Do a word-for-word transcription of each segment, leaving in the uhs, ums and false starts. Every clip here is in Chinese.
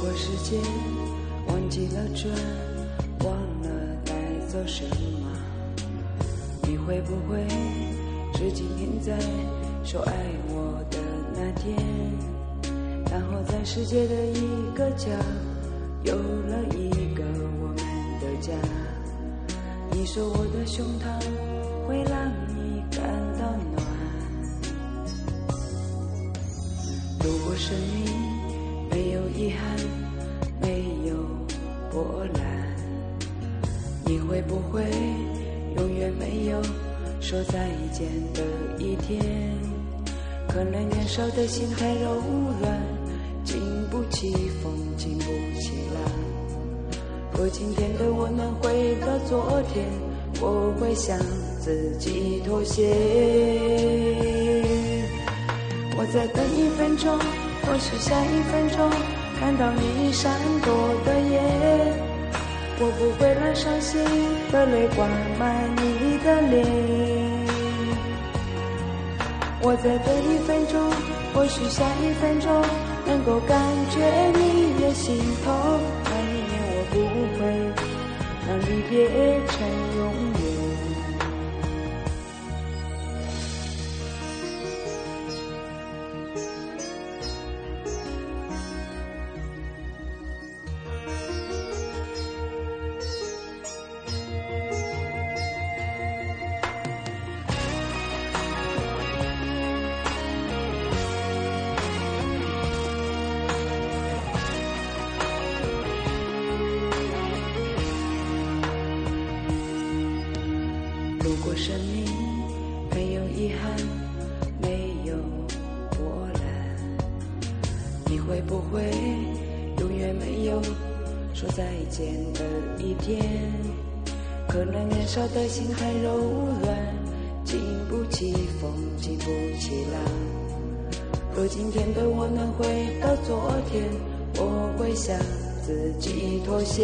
过时间，忘记了转，忘了带走什么，你会不会是今天在说爱我的那天，然后在世界的一个角有了一个我们的家。你说我的胸膛会让你感到暖，如果生命没有遗憾，没有波澜，你会不会永远没有说再见的一天？可能年少的心太柔软，经不起风，经不起浪。若今天的我能回到昨天，我会向自己妥协。我再等一分钟，或许下一分钟看到你闪躲的眼，我不会让伤心的泪挂满你的脸。我再等一分钟，或许下一分钟能够感觉你也心痛，那一年我不会让离别成永远。如果生命没有遗憾，没有波澜，你会不会永远没有说再见的一天？可能年少的心还柔软，经不起风，经不起浪。若今天的我能回到昨天，我会向自己妥协。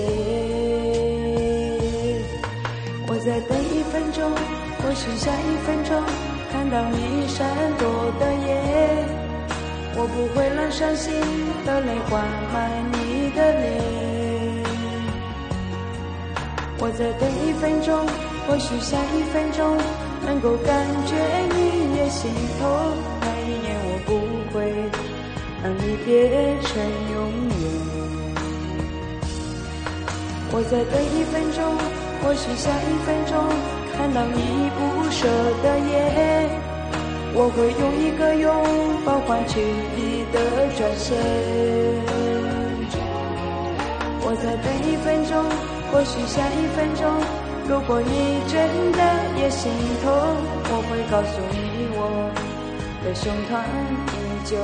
我再等一分钟，或许下一分钟看到你闪躲的眼，我不会让伤心的泪挂满你的脸。我再等一分钟，或许下一分钟能够感觉你也心痛，那一年我不会让离别成永远。我再等一分钟，或许下一分钟看到你不舍的眼，我会用一个拥抱换取你的转身。我再等一分钟，或许下一分钟，如果你真的也心痛，我会告诉你我的胸膛依旧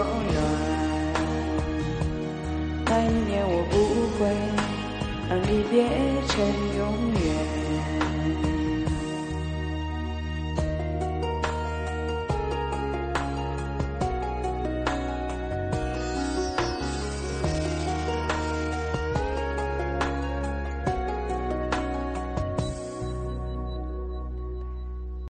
暖，那一年我不会让离别成永远。